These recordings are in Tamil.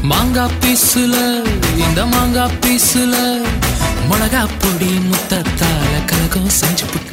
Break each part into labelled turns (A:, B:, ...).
A: மாங்கா பீசுல இந்த மாங்கா பீசுல மிளகா பொடி முத்தத்தால கலகம் செஞ்சு புட்ட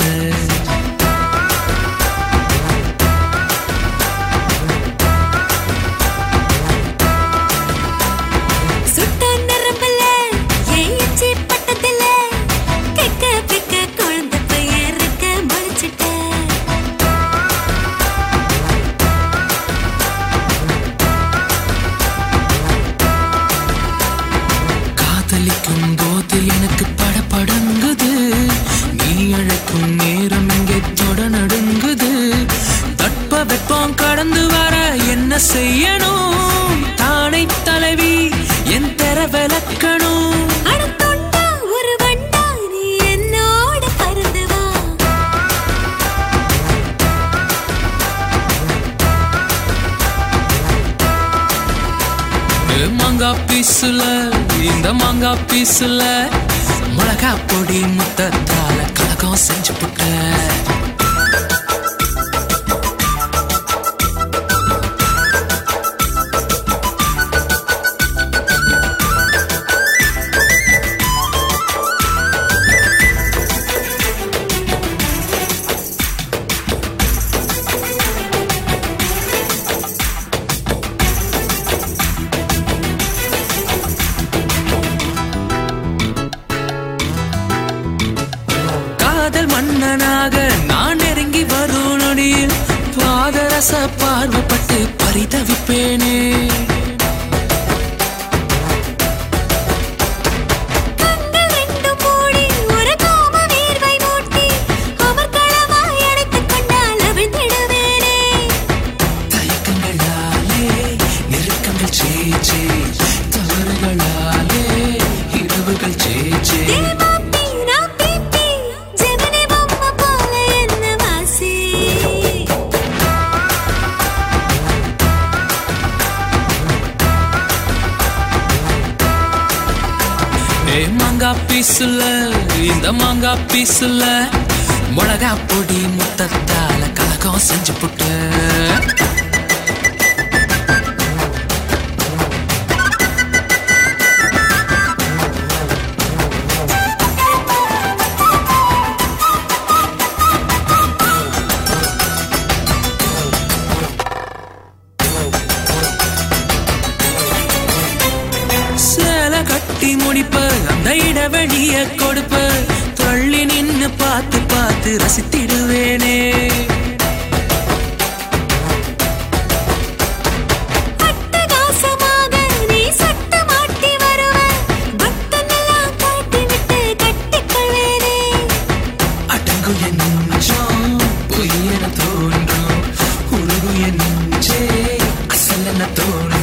A: போது எனக்கு படபடங்குது நீ அழைக்கும் நேரம் இங்கே தொட நடுங்குது தட்ப வெப்பம் கடந்து வர என்ன செய்யணும் தானை தலைவி என் தெர விளக்கணும் மாங்கா பீசுல இந்த மாங்கா பீசுல மிளகா பொடி முத்தத்தால கலகம் செஞ்சு புட்ட மன்னனாக நான் நெருங்கி வரும் நொடியில் பாதரச பார்வைப்பட்டு பரிதவிப்பேனே தயக்கங்களாலே நெருக்கங்கள் சேச்சே தவறுகளாலே இரவுகள் சேச்சே மாங்கா பீசுல இந்த மாங்கா பீசுல மிளகா பொடி முத்தத்தால கலகம் செஞ்சு புட்ட கட்டி முடிப்ப அந்த இடைவெளிய கொடுப்ப தள்ளி நின்னு பார்த்து பார்த்து ரசித்திடுவேனே அடங்கு என் நெஞ்சம் பொய்யென தோன்றும் உருகு என் நெஞ்சே அசல் என தோன்றும்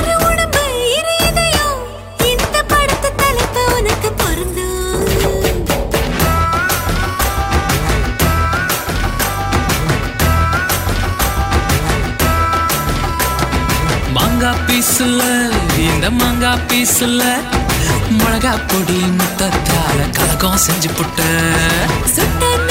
A: மாங்கா பீசுல இந்த மாங்கா பீசுல மிளகா பொடி முத்தத்தால கலகம் செஞ்சு புட்ட